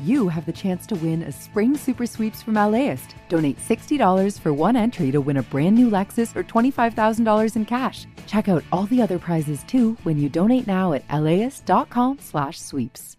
you have the chance to win a spring super sweeps from LAist. Donate $60 for one entry to win a brand new Lexus or $25,000 in cash. Check out all the other prizes too when you donate now at laist.com/sweeps.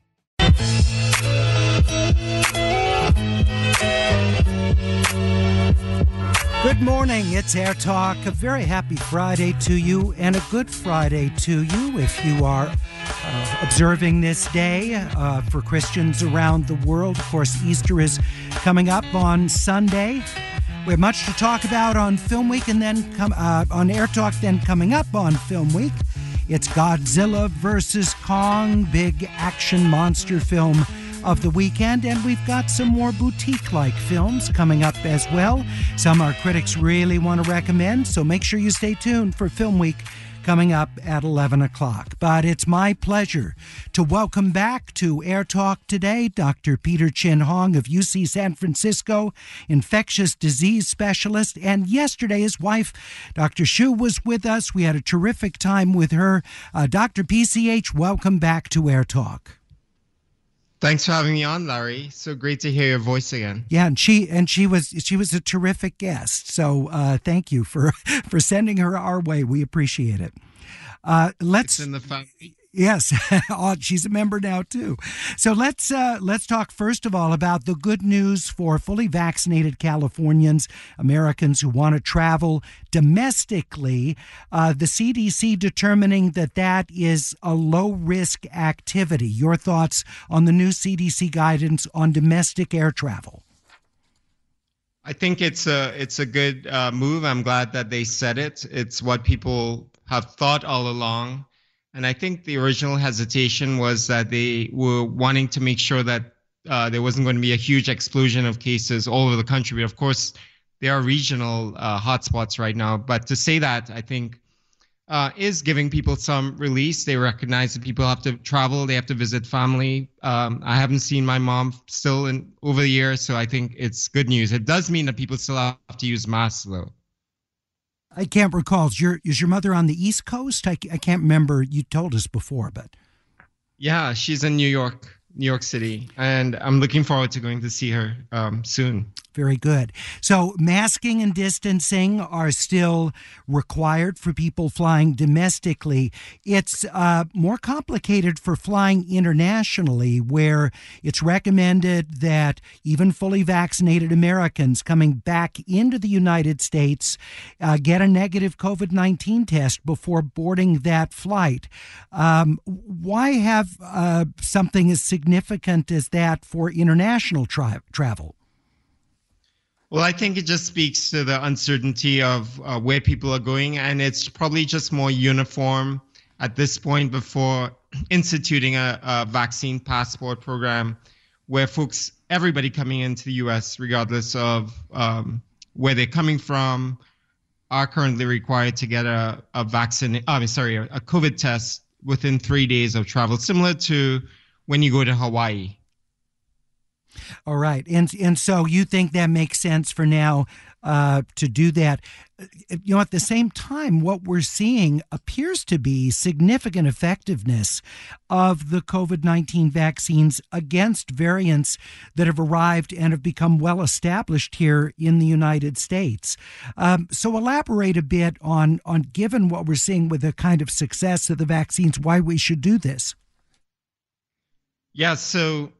Good morning, it's Air Talk. A very happy Friday to you and a good Friday to you if you are observing this day for Christians around the world. Of course, Easter is coming up on Sunday. We have much to talk about on Film Week and then on Air Talk, then coming up on Film Week. It's Godzilla vs. Kong, big action monster film of the weekend, and we've got some more boutique-like films coming up as well. Some our critics really want to recommend, so make sure you stay tuned for Film Week coming up at 11 o'clock. But it's my pleasure to welcome back to Air Talk today Dr. Peter Chin Hong of UC San Francisco, infectious disease specialist, and yesterday his wife, Dr. Shu, was with us. We had a terrific time with her. Dr. PCH, welcome back to Air Talk. Thanks for having me on, Larry. So great to hear your voice again. Yeah, and she was a terrific guest. So thank you for sending her our way. We appreciate it. It's in the family. Yes, she's a member now too. So let's talk first of all about the good news for fully vaccinated Californians, Americans who want to travel domestically. The CDC determining that is a low-risk activity. Your thoughts on the new CDC guidance on domestic air travel? I think it's a good move. I'm glad that they said it. It's what people have thought all along. And I think the original hesitation was that they were wanting to make sure that there wasn't going to be a huge explosion of cases all over the country. But of course, there are regional hotspots right now. But to say that, I think, is giving people some release. They recognize that people have to travel. They have to visit family. I haven't seen my mom still over the years, so I think it's good news. It does mean that people still have to use masks, though. I can't recall. Is your mother on the East Coast? I can't remember. You told us before, but. Yeah, she's in New York City, and I'm looking forward to going to see her soon. Very good. So masking and distancing are still required for people flying domestically. It's more complicated for flying internationally, where it's recommended that even fully vaccinated Americans coming back into the United States get a negative COVID-19 test before boarding that flight. Why have something as significant as that for international travel? Well, I think it just speaks to the uncertainty of where people are going, and it's probably just more uniform at this point before instituting a vaccine passport program where everybody coming into the U.S., regardless of where they're coming from, are currently required to get a COVID test within 3 days of travel, similar to when you go to Hawaii. All right. And so you think that makes sense for now to do that. You know, at the same time, what we're seeing appears to be significant effectiveness of the COVID-19 vaccines against variants that have arrived and have become well established here in the United States. So elaborate a bit on given what we're seeing with the kind of success of the vaccines, why we should do this. Yeah, so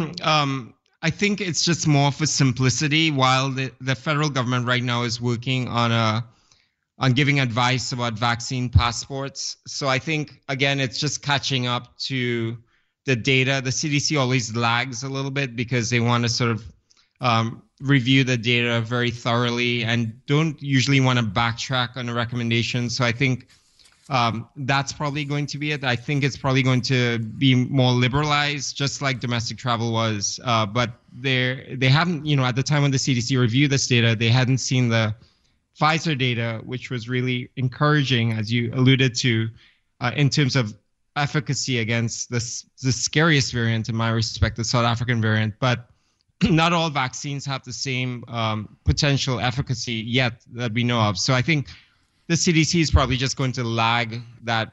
I think it's just more for simplicity, while the federal government right now is working on giving advice about vaccine passports. So I think, again, it's just catching up to the data. The CDC always lags a little bit because they want to sort of review the data very thoroughly and don't usually want to backtrack on a recommendation. So I think that's probably going to be it. I think it's probably going to be more liberalized, just like domestic travel was. But they haven't, at the time when the CDC reviewed this data, they hadn't seen the Pfizer data, which was really encouraging, as you alluded to, in terms of efficacy against the scariest variant, in my respect, the South African variant. But not all vaccines have the same potential efficacy yet that we know of. So I think the CDC is probably just going to lag that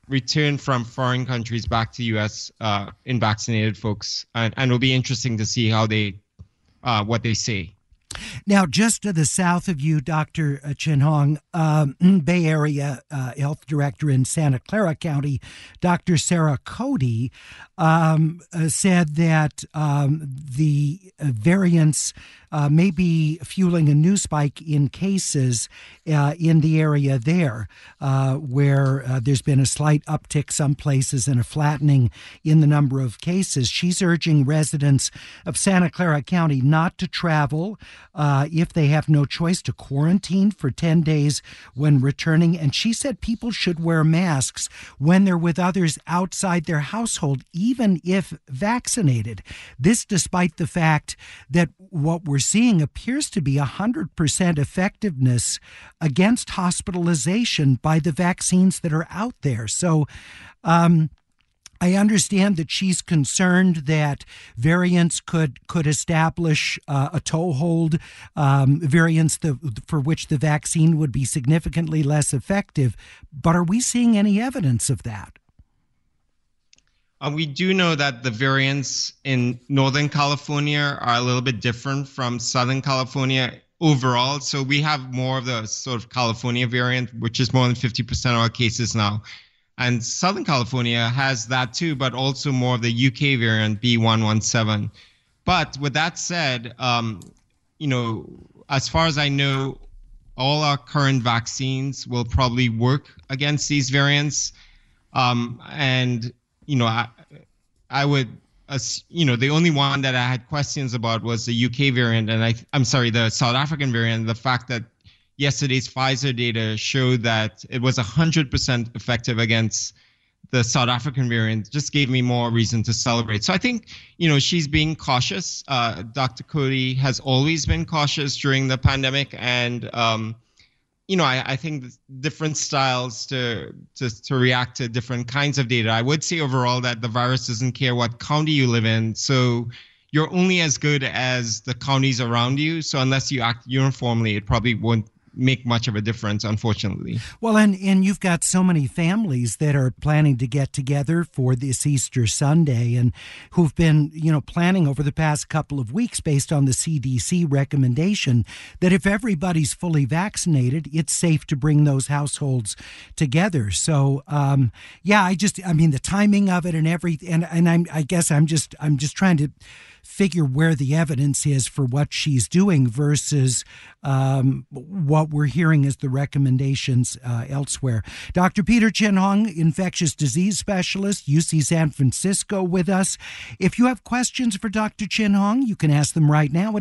return from foreign countries back to U.S. In vaccinated folks, and it'll be interesting to see how what they say. Now, just to the south of you, Dr. Chin Hong, Bay Area Health Director in Santa Clara County, Dr. Sarah Cody, said that the variants may be fueling a new spike in cases in the area there, where there's been a slight uptick some places and a flattening in the number of cases. She's urging residents of Santa Clara County not to travel if they have no choice, to quarantine for 10 days when returning. And she said people should wear masks when they're with others outside their household, even if vaccinated. This despite the fact that what we're seeing appears to be 100% effectiveness against hospitalization by the vaccines that are out there. So, I understand that she's concerned that variants could establish a toehold, variants for which the vaccine would be significantly less effective. But are we seeing any evidence of that? We do know that the variants in Northern California are a little bit different from Southern California overall. So we have more of the sort of California variant, which is more than 50% of our cases now. And Southern California has that too, but also more of the UK variant, B.1.1.7. But with that said, as far as I know, all our current vaccines will probably work against these variants. I would, the only one that I had questions about was the UK variant, and the South African variant. The fact that yesterday's Pfizer data showed that it was 100% effective against the South African variant just gave me more reason to celebrate. So I think, she's being cautious. Dr. Cody has always been cautious during the pandemic. And, I think different styles to react to different kinds of data. I would say overall that the virus doesn't care what county you live in. So you're only as good as the counties around you. So unless you act uniformly, it probably won't make much of a difference, unfortunately. Well, and you've got so many families that are planning to get together for this Easter Sunday and who've been, planning over the past couple of weeks based on the CDC recommendation that if everybody's fully vaccinated, it's safe to bring those households together. So, the timing of it and everything, and I guess I'm just trying to figure where the evidence is for what she's doing versus what we're hearing as the recommendations elsewhere. Dr. Peter Chin Hong, infectious disease specialist, UC San Francisco, with us. If you have questions for Dr. Chin Hong, you can ask them right now at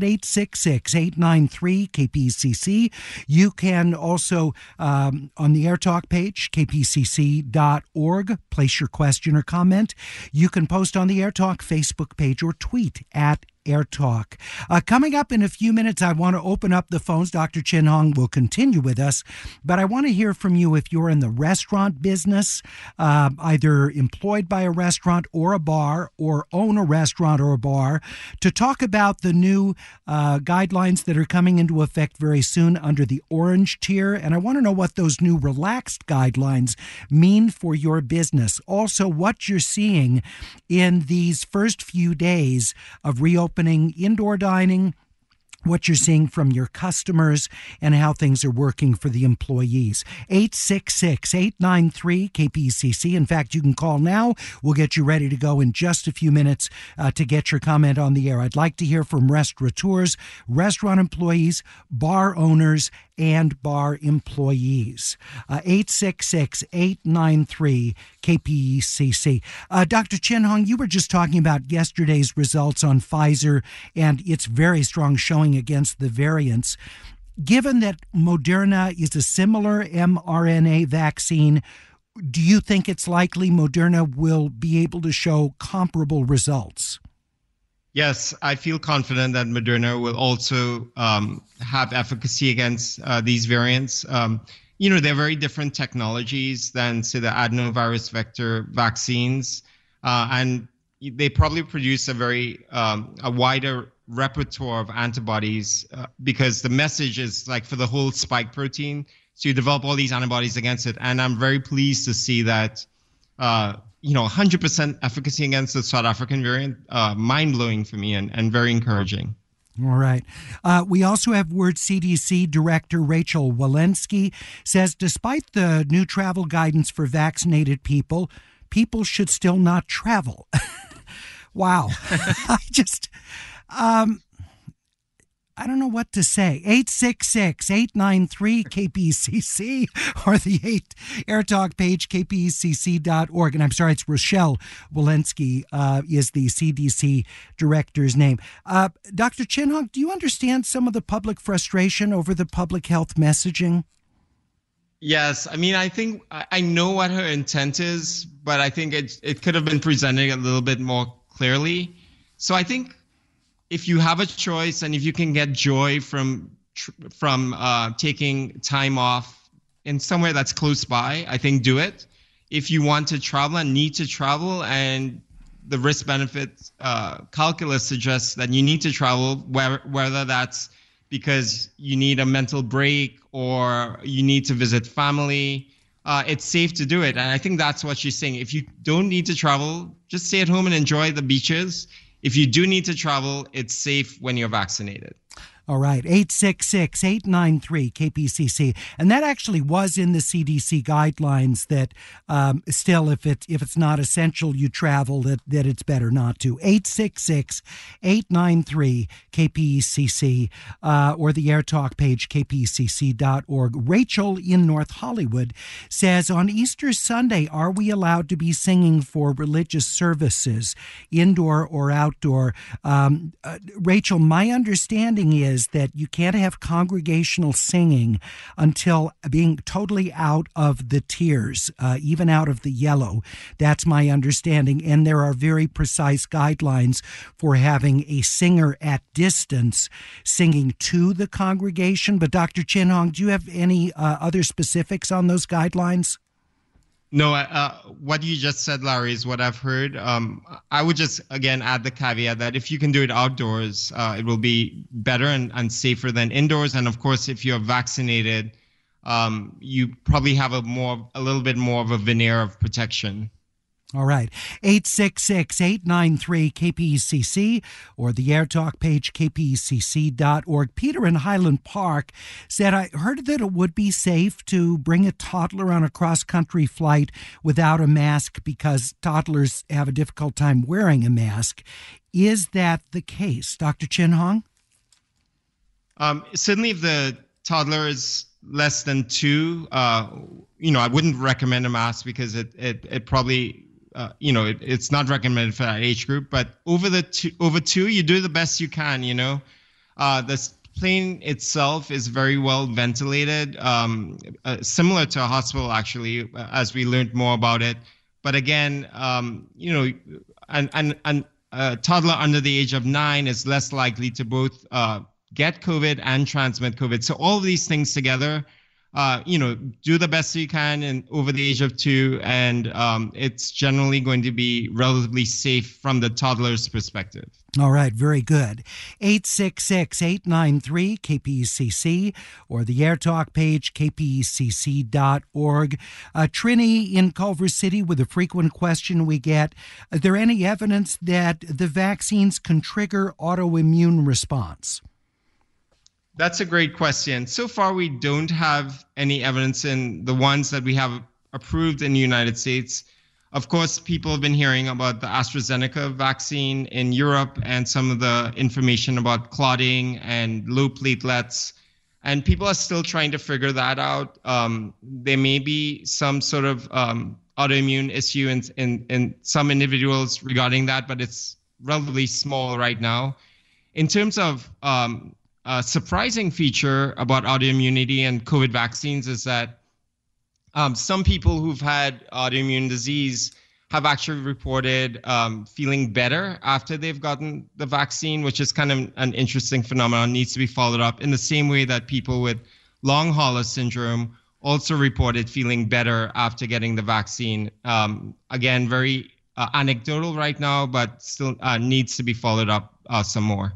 866-893-KPCC. You can also, on the AirTalk page, kpcc.org, place your question or comment. You can post on the AirTalk Facebook page or tweet at AirTalk. Coming up in a few minutes, I want to open up the phones. Dr. Chin Hong will continue with us, but I want to hear from you if you're in the restaurant business, either employed by a restaurant or a bar, or own a restaurant or a bar, to talk about the new guidelines that are coming into effect very soon under the orange tier. And I want to know what those new relaxed guidelines mean for your business. Also, what you're seeing in these first few days of reopening indoor dining, what you're seeing from your customers, and how things are working for the employees. 866-893-KPCC. In fact, you can call now. We'll get you ready to go in just a few minutes to get your comment on the air. I'd like to hear from restaurateurs, restaurant employees, bar owners, and bar employees. 866-893-KPCC. Dr. Chin Hong, you were just talking about yesterday's results on Pfizer and its very strong showing against the variants. Given that Moderna is a similar mRNA vaccine, do you think it's likely Moderna will be able to show comparable results? Yes, I feel confident that Moderna will also have efficacy against these variants. They're very different technologies than, say, the adenovirus vector vaccines. And they probably produce a wider repertoire of antibodies because the message is like for the whole spike protein. So you develop all these antibodies against it. And I'm very pleased to see that 100% efficacy against the South African variant. Mind-blowing for me and very encouraging. All right. We also have word CDC Director Rachel Walensky says despite the new travel guidance for vaccinated people should still not travel. Wow. I don't know what to say. 866-893-KPCC or the Air Talk page, kpecc.org. And I'm sorry, it's Rochelle Walensky is the CDC director's name. Dr. Chin-Hong, do you understand some of the public frustration over the public health messaging? Yes. I mean, I think I know what her intent is, but I think it could have been presented a little bit more clearly. So I think if you have a choice and if you can get joy from taking time off in somewhere that's close by, I think do it. If you want to travel and need to travel and the risk-benefit calculus suggests that you need to travel, whether that's because you need a mental break or you need to visit family, it's safe to do it. And I think that's what she's saying. If you don't need to travel, just stay at home and enjoy the beaches. If you do need to travel, it's safe when you're vaccinated. All right, 866-893-KPCC. And that actually was in the CDC guidelines that still, if it's not essential, you travel, that it's better not to. 866-893-KPCC or the Air Talk page, kpcc.org. Rachel in North Hollywood says, on Easter Sunday, are we allowed to be singing for religious services, indoor or outdoor? Rachel, my understanding is that you can't have congregational singing until being totally out of the tiers, even out of the yellow. That's my understanding. And there are very precise guidelines for having a singer at distance singing to the congregation. But Dr. Chin-Hong, do you have any other specifics on those guidelines? No, what you just said, Larry, is what I've heard. I would just, again, add the caveat that if you can do it outdoors, it will be better and safer than indoors. And of course, if you're vaccinated, you probably have a little bit more of a veneer of protection. All right. 866-893-KPCC or the Air Talk page, kpecc.org. Peter in Highland Park said, I heard that it would be safe to bring a toddler on a cross-country flight without a mask because toddlers have a difficult time wearing a mask. Is that the case? Dr. Chin-Hong? Certainly if the toddler is less than 2, I wouldn't recommend a mask because it probably... it's not recommended for that age group, but over 2, you do the best you can. The plane itself is very well ventilated, similar to a hospital actually, as we learned more about it. But again, a toddler under the age of 9 is less likely to both get COVID and transmit COVID. So all of these things together. Do the best you can and over the age of 2, and it's generally going to be relatively safe from the toddler's perspective. All right, very good. 866-893-KPCC or the Air Talk page, kpecc.org. Trini in Culver City with a frequent question we get. Is there any evidence that the vaccines can trigger autoimmune response? That's a great question. So far, we don't have any evidence in the ones that we have approved in the United States. Of course, people have been hearing about the AstraZeneca vaccine in Europe and some of the information about clotting and low platelets. And people are still trying to figure that out. There may be some sort of autoimmune issue in some individuals regarding that, but it's relatively small right now. In terms of a surprising feature about autoimmunity and COVID vaccines is that some people who've had autoimmune disease have actually reported feeling better after they've gotten the vaccine, which is kind of an interesting phenomenon, needs to be followed up in the same way that people with long hauler syndrome also reported feeling better after getting the vaccine. Again, very anecdotal right now, but still needs to be followed up some more.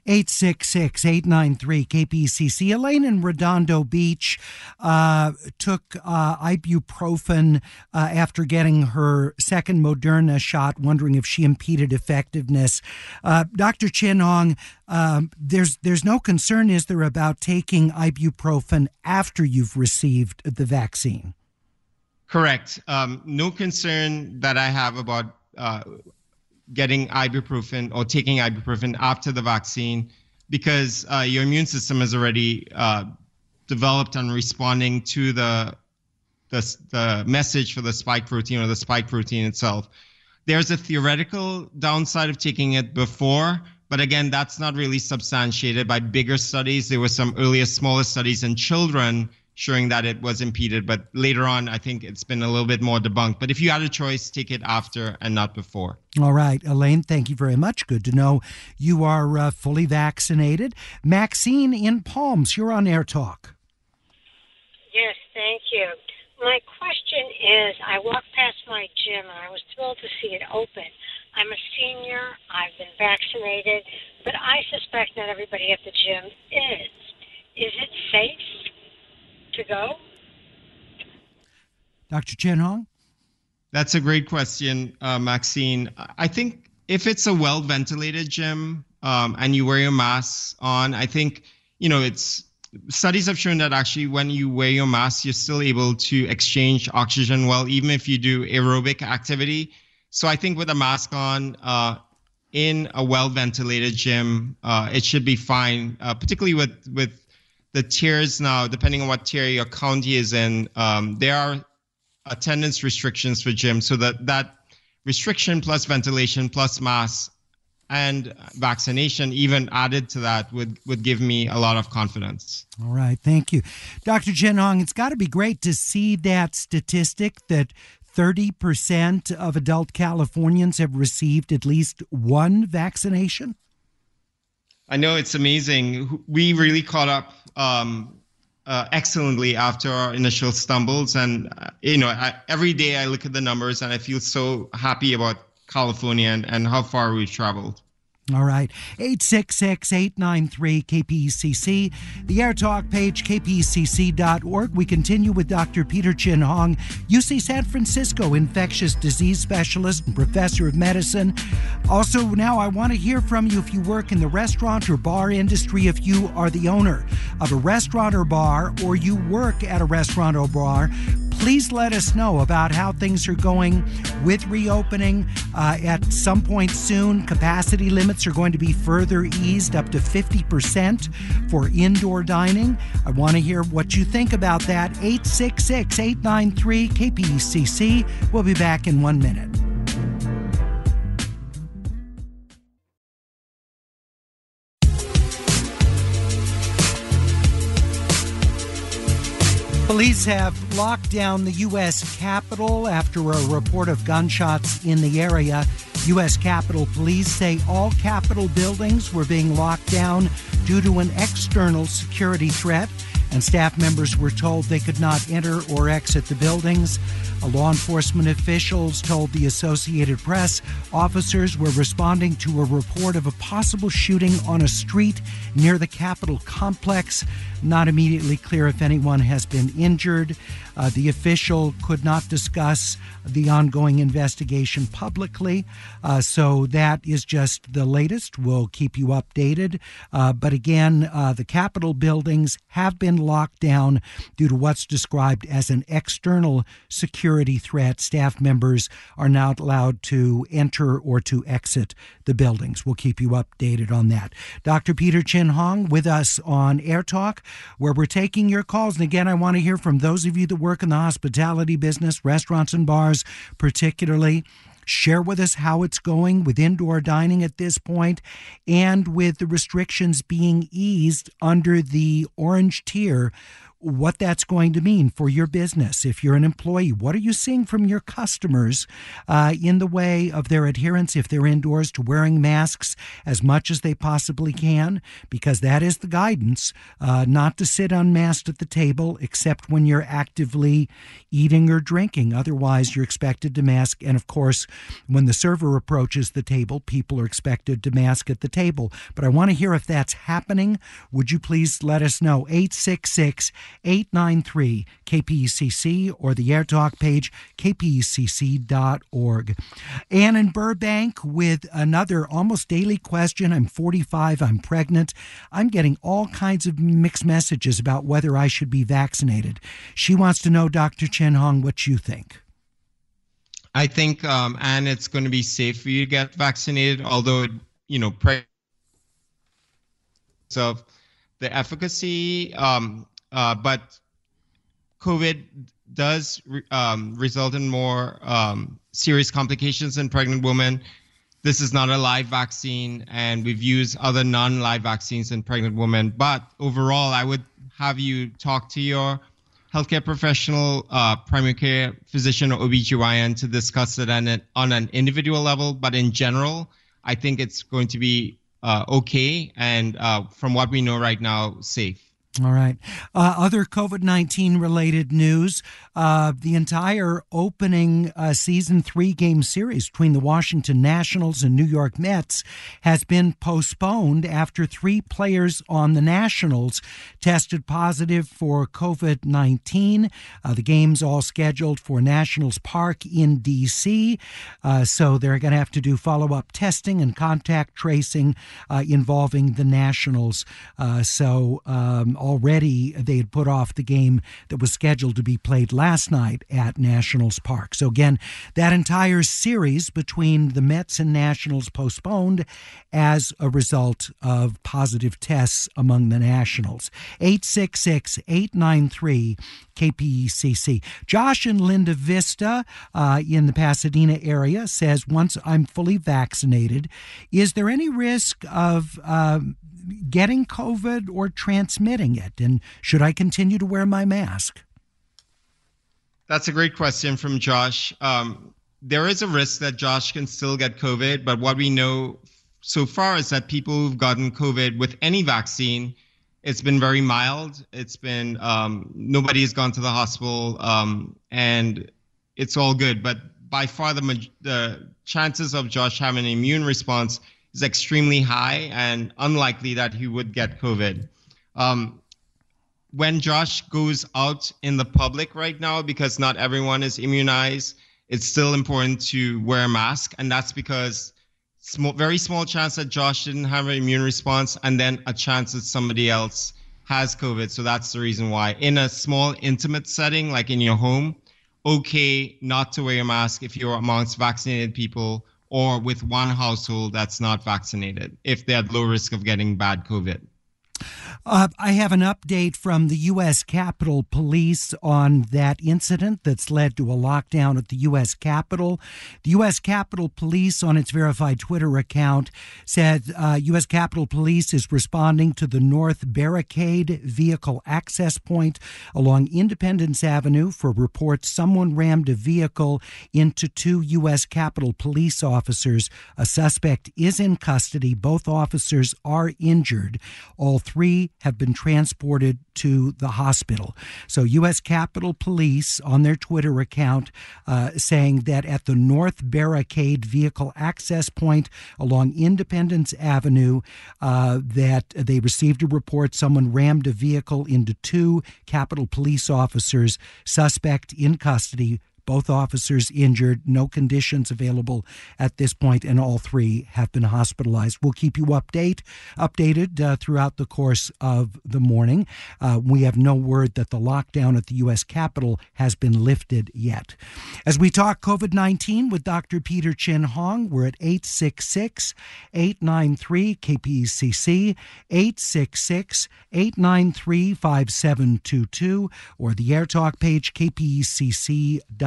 866-893-KPCC. Elaine in Redondo Beach took ibuprofen after getting her second Moderna shot, wondering if she impeded effectiveness. Dr. Chin Hong, there's no concern, is there, about taking ibuprofen after you've received the vaccine? Correct. No concern that I have about getting ibuprofen or taking ibuprofen after the vaccine, because your immune system is already developed and responding to the message for the spike protein or the spike protein itself. There's a theoretical downside of taking it before, but again, that's not really substantiated by bigger studies. There were some earlier, smaller studies in children showing that it was impeded, but later on, I think it's been a little bit more debunked. But if you had a choice, take it after and not before. All right, Elaine, thank you very much. Good to know you are fully vaccinated. Maxine in Palms, you're on Air Talk. Yes, thank you. My question is, I walked past my gym and I was thrilled to see it open. I'm a senior, I've been vaccinated, but I suspect not everybody at the gym is. Is it safe to go? Dr. Chin Hong? That's a great question, Maxine. I think if it's a well-ventilated gym and you wear your mask on, I think, studies have shown that actually when you wear your mask, you're still able to exchange oxygen well, even if you do aerobic activity. So I think with a mask on in a well-ventilated gym, it should be fine, particularly with the tiers now, depending on what tier your county is in, there are attendance restrictions for gyms. So that restriction plus ventilation plus mask and vaccination even added to that would give me a lot of confidence. All right. Thank you. Dr. Chin Hong, it's got to be great to see that statistic that 30% of adult Californians have received at least one vaccination. I know, it's amazing. We really caught up excellently after our initial stumbles. And, every day I look at the numbers and I feel so happy about California and how far we've traveled. All right. 866-893-KPCC. The Air Talk page, kpcc.org. We continue with Dr. Peter Chin Hong, UC San Francisco infectious disease specialist and professor of medicine. Also, now I want to hear from you if you work in the restaurant or bar industry, if you are the owner of a restaurant or bar, or you work at a restaurant or bar. Please let us know about how things are going with reopening. At some point soon, capacity limits are going to be further eased up to 50% for indoor dining. I want to hear what you think about that. 866-893-KPCC. We'll be back in 1 minute. Police have locked down the U.S. Capitol after a report of gunshots in the area. U.S. Capitol Police say all Capitol buildings were being locked down due to an external security threat, and staff members were told they could not enter or exit the buildings. Law enforcement officials told the Associated Press officers were responding to a report of a possible shooting on a street near the Capitol complex. Not immediately clear if anyone has been injured. The official could not discuss the ongoing investigation publicly. So that is just the latest. We'll keep you updated. But again, the Capitol buildings have been locked down due to what's described as an external security threat. Staff members are not allowed to enter or to exit the buildings. We'll keep you updated on that. Dr. Peter Chin Hong with us on Air Talk, where we're taking your calls. And again, I want to hear from those of you that work in the hospitality business, restaurants and bars particularly. Share with us how it's going with indoor dining at this point, and with the restrictions being eased under the orange tier. what that's going to mean for your business. If you're an employee, what are you seeing from your customers in the way of their adherence, if they're indoors, to wearing masks as much as they possibly can? Because that is the guidance, not to sit unmasked at the table except when you're actively eating or drinking. Otherwise, you're expected to mask. And of course, when the server approaches the table, people are expected to mask at the table. But I want to hear if that's happening. Would you please let us know? 866-893-KPECC or the AirTalk page, kpecc.org. Ann in Burbank with another almost daily question. I'm 45. I'm pregnant. I'm getting all kinds of mixed messages about whether I should be vaccinated. She wants to know, Dr. Chen Hong, what you think. I think, and it's going to be safe for you to get vaccinated, although, so the efficacy, but COVID does result in more serious complications in pregnant women. This is not a live vaccine, and we've used other non-live vaccines in pregnant women. But overall, I would have you talk to your healthcare professional, primary care physician, or OBGYN to discuss it on an individual level. But in general, I think it's going to be okay, and from what we know right now, safe. All right. Other COVID-19 related news, the entire opening season 3-game series between the Washington Nationals and New York Mets has been postponed after 3 players on the Nationals tested positive for COVID-19. The game's all scheduled for Nationals Park in D.C., so they're going to have to do follow-up testing and contact tracing involving the Nationals. Already they had put off the game that was scheduled to be played last night at Nationals Park. So again, that entire series between the Mets and Nationals postponed as a result of positive tests among the Nationals. 866-893-KPECC. Josh in Linda Vista in the Pasadena area says, once I'm fully vaccinated, is there any risk of getting COVID or transmitting it? And should I continue to wear my mask? That's a great question from Josh. There is a risk that Josh can still get COVID, but what we know so far is that people who've gotten COVID with any vaccine, it's been very mild. It's been, nobody has gone to the hospital, and it's all good. But by far the chances of Josh having an immune response is extremely high and unlikely that he would get COVID. When Josh goes out in the public right now, because not everyone is immunized, it's still important to wear a mask. And that's because very small chance that Josh didn't have an immune response, and then a chance that somebody else has COVID. So that's the reason why. In a small intimate setting, like in your home, okay not to wear a mask if you're amongst vaccinated people, or with one household that's not vaccinated, if they're at low risk of getting bad COVID. I have an update from the U.S. Capitol Police on that incident that's led to a lockdown at the U.S. Capitol. The U.S. Capitol Police, on its verified Twitter account, said U.S. Capitol Police is responding to the North Barricade vehicle access point along Independence Avenue for reports someone rammed a vehicle into 2 U.S. Capitol Police officers. A suspect is in custody. Both officers are injured. All 3 have been transported to the hospital. So U.S. Capitol Police on their Twitter account saying that at the North Barricade vehicle access point along Independence Avenue that they received a report someone rammed a vehicle into 2 Capitol Police officers. Suspect in custody. Both officers injured, no conditions available at this point, and all 3 have been hospitalized. We'll keep you updated throughout the course of the morning. We have no word that the lockdown at the U.S. Capitol has been lifted yet. As we talk COVID-19 with Dr. Peter Chin Hong, we're at 866-893-KPECC, 866-893-5722, or the AirTalk page, kpecc.org.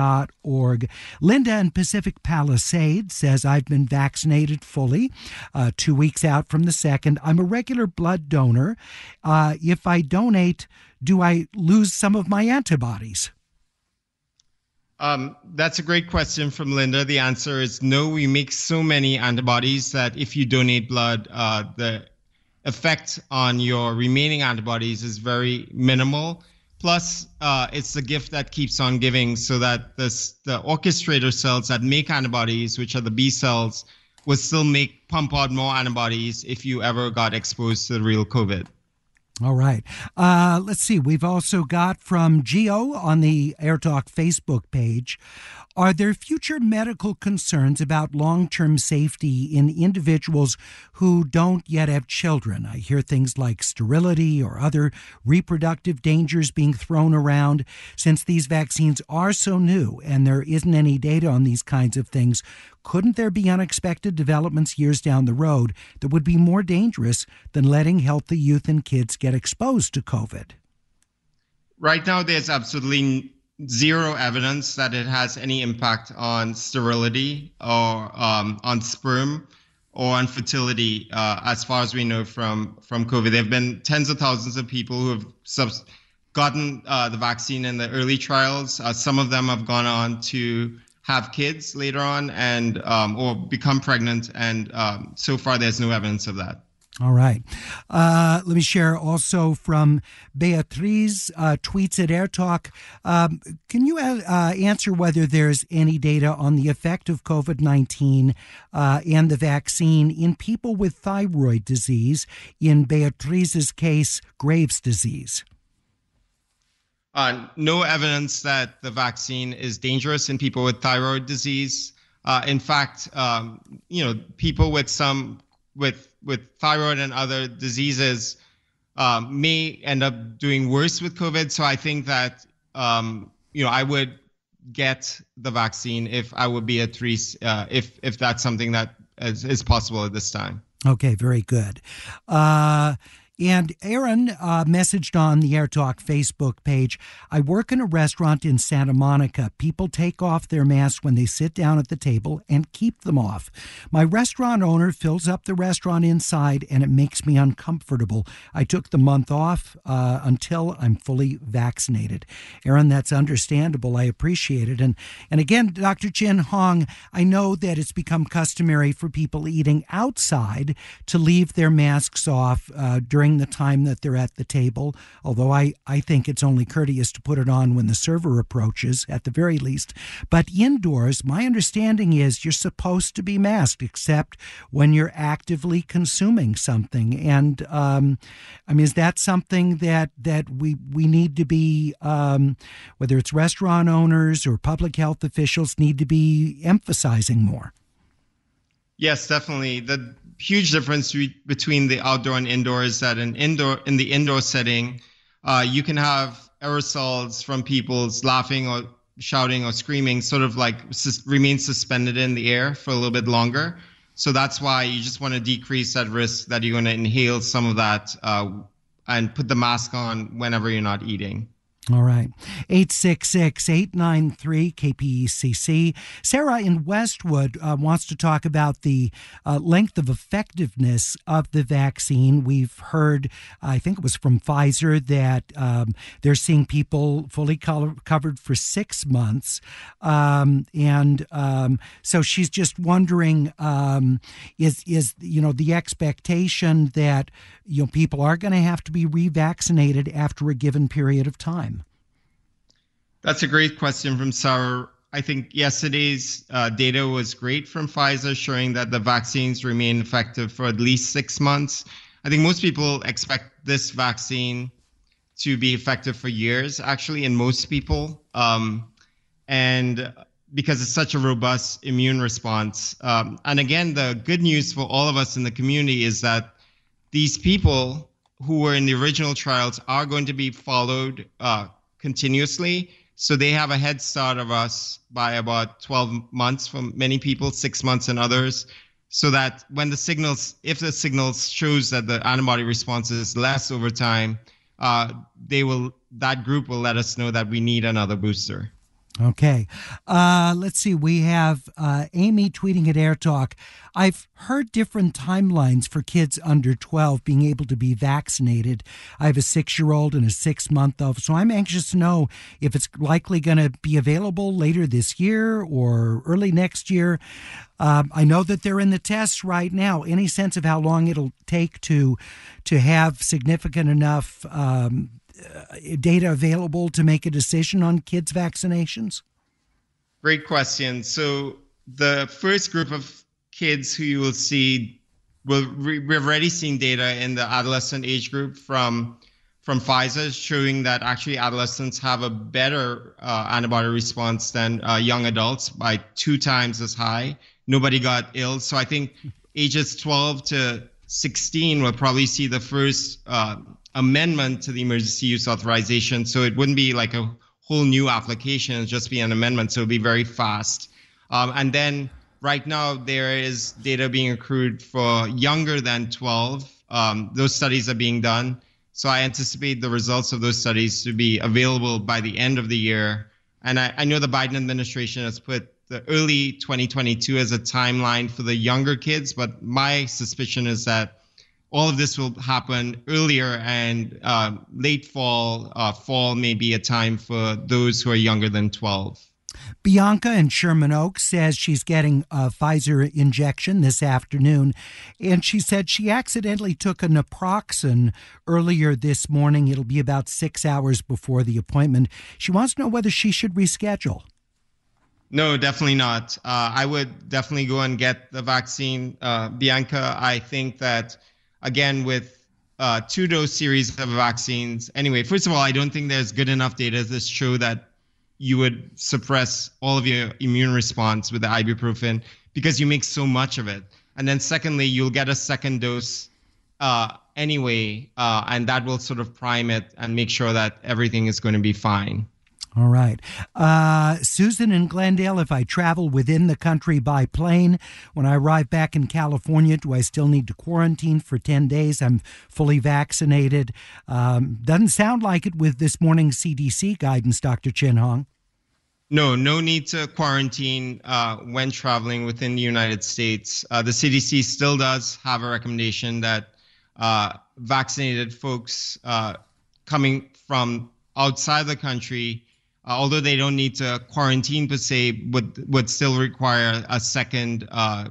vaccine.org. Linda in Pacific Palisades says, I've been vaccinated fully, 2 weeks out from the second. I'm a regular blood donor. If I donate, do I lose some of my antibodies? That's a great question from Linda. The answer is no. We make so many antibodies that if you donate blood, the effect on your remaining antibodies is very minimal. Plus, it's the gift that keeps on giving, so that the orchestrator cells that make antibodies, which are the B cells, will still pump out more antibodies if you ever got exposed to the real COVID. All right. Let's see. We've also got from Gio on the AirTalk Facebook page. Are there future medical concerns about long-term safety in individuals who don't yet have children? I hear things like sterility or other reproductive dangers being thrown around. Since these vaccines are so new and there isn't any data on these kinds of things, couldn't there be unexpected developments years down the road that would be more dangerous than letting healthy youth and kids get exposed to COVID? Right now, there's absolutely zero evidence that it has any impact on sterility or on sperm or on fertility, as far as we know from COVID. There have been tens of thousands of people who have gotten the vaccine in the early trials. Some of them have gone on to have kids later on and or become pregnant, and so far there's no evidence of that. All right. Let me share also from Beatriz, tweets at AirTalk. Can you answer whether there's any data on the effect of COVID-19 and the vaccine in people with thyroid disease, in Beatriz's case, Graves' disease? No evidence that the vaccine is dangerous in people with thyroid disease. In fact, people with thyroid and other diseases may end up doing worse with COVID. So I think that, I would get the vaccine if I would be at risk, if that's something that is possible at this time. Okay, very good. And Aaron messaged on the AirTalk Facebook page, I work in a restaurant in Santa Monica. People take off their masks when they sit down at the table and keep them off. My restaurant owner fills up the restaurant inside and it makes me uncomfortable. I took the month off until I'm fully vaccinated. Aaron, that's understandable. I appreciate it. And again, Dr. Chin Hong, I know that it's become customary for people eating outside to leave their masks off during the time that they're at the table, although I think it's only courteous to put it on when the server approaches, at the very least. But indoors, my understanding is you're supposed to be masked, except when you're actively consuming something. And is that something that we need to be, whether it's restaurant owners or public health officials, need to be emphasizing more? Yes, definitely. The huge difference between the outdoor and indoor is that in the indoor setting, you can have aerosols from people's laughing or shouting or screaming sort of like remain suspended in the air for a little bit longer. So that's why you just want to decrease that risk that you're going to inhale some of that and put the mask on whenever you're not eating. All right. 866-893-KPECC. Sarah in Westwood wants to talk about the length of effectiveness of the vaccine. We've heard, I think it was from Pfizer, that they're seeing people fully covered for 6 months. So she's just wondering, is the expectation that people are going to have to be revaccinated after a given period of time? That's a great question from Sarah. I think yesterday's data was great from Pfizer, showing that the vaccines remain effective for at least 6 months. I think most people expect this vaccine to be effective for years, actually, in most people. And because it's such a robust immune response. And again, the good news for all of us in the community is that these people who were in the original trials are going to be followed continuously. So they have a head start of us by about 12 months for many people, 6 months in others, so that when if the signals shows that the antibody response is less over time, that group will let us know that we need another booster. Okay. Let's see. We have Amy tweeting at Air Talk. I've heard different timelines for kids under 12 being able to be vaccinated. I have a 6-year-old and a 6-month-old, so I'm anxious to know if it's likely going to be available later this year or early next year. I know that they're in the tests right now. Any sense of how long it'll take to have significant enough data available to make a decision on kids' vaccinations? Great question. So the first group of kids who you will see, we've already seen data in the adolescent age group from Pfizer showing that actually adolescents have a better antibody response than young adults by 2 times as high. Nobody got ill. So I think ages 12 to 16 will probably see the first amendment to the emergency use authorization. So it wouldn't be like a whole new application, it'd just be an amendment. So it'll be very fast. And then right now there is data being accrued for younger than 12. Those studies are being done. So I anticipate the results of those studies to be available by the end of the year. And I know the Biden administration has put the early 2022 as a timeline for the younger kids, but my suspicion is that all of this will happen earlier, and late fall may be a time for those who are younger than 12. Bianca in Sherman Oaks says she's getting a Pfizer injection this afternoon, and she said she accidentally took a naproxen earlier this morning. It'll be about 6 hours before the appointment. She wants to know whether she should reschedule. No, definitely not. I would definitely go and get the vaccine. Bianca, I think that, again, with 2-dose series of vaccines, anyway, first of all, I don't think there's good enough data to show that you would suppress all of your immune response with the ibuprofen because you make so much of it. And then secondly, you'll get a second dose anyway, and that will sort of prime it and make sure that everything is going to be fine. All right. Susan in Glendale, if I travel within the country by plane, when I arrive back in California, do I still need to quarantine for 10 days? I'm fully vaccinated. Doesn't sound like it with this morning's CDC guidance, Dr. Chin Hong. No need to quarantine when traveling within the United States. The CDC still does have a recommendation that vaccinated folks coming from outside the country, although they don't need to quarantine per se, would still require a second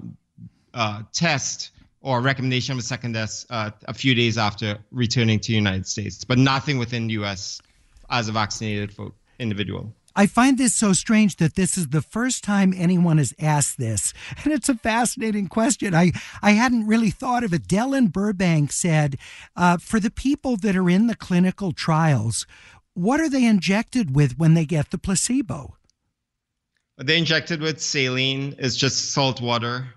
test or recommendation of a second test a few days after returning to the United States, but nothing within the U.S. as a vaccinated individual. I find this so strange that this is the first time anyone has asked this, and it's a fascinating question. I hadn't really thought of it. Dell Burbank said, for the people that are in the clinical trials, what are they injected with when they get the placebo? They injected with saline. It's just salt water.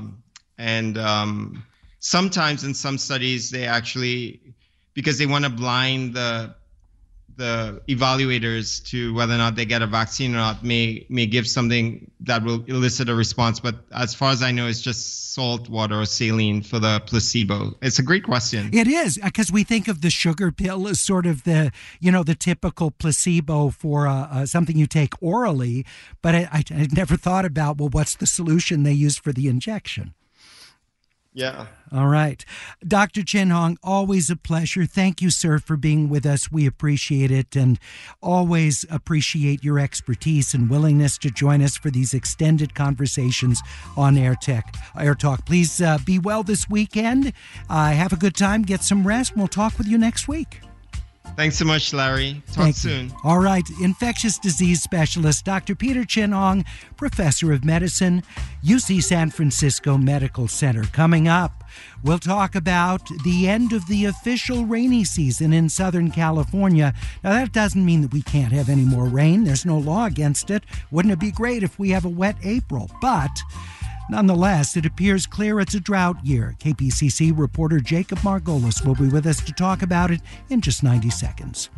And sometimes in some studies, they actually, because they want to blind the evaluators to whether or not they get a vaccine or not, may give something that will elicit a response. But as far as I know, it's just salt water or saline for the placebo. It's a great question. It is, because we think of the sugar pill as sort of the typical placebo for something you take orally. But I never thought about, well, what's the solution they use for the injection? Yeah. All right. Dr. Chin Hong, always a pleasure. Thank you, sir, for being with us. We appreciate it, and always appreciate your expertise and willingness to join us for these extended conversations on Air Talk. Please be well this weekend. Have a good time. Get some rest. We'll talk with you next week. Thanks so much, Larry. Talk soon. All right. Infectious disease specialist, Dr. Peter Chin Hong, professor of medicine, UC San Francisco Medical Center. Coming up, we'll talk about the end of the official rainy season in Southern California. Now, that doesn't mean that we can't have any more rain. There's no law against it. Wouldn't it be great if we have a wet April? But nonetheless, it appears clear it's a drought year. KPCC reporter Jacob Margolis will be with us to talk about it in just 90 seconds.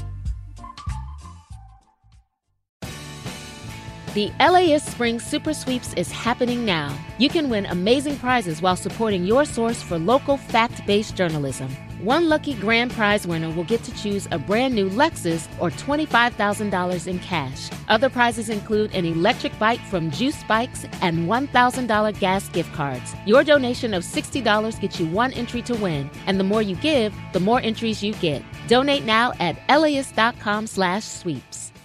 The LAist Spring Super Sweeps is happening now. You can win amazing prizes while supporting your source for local fact-based journalism. One lucky grand prize winner will get to choose a brand new Lexus or $25,000 in cash. Other prizes include an electric bike from Juice Bikes and $1,000 gas gift cards. Your donation of $60 gets you one entry to win, and the more you give, the more entries you get. Donate now at LAist.com/sweeps.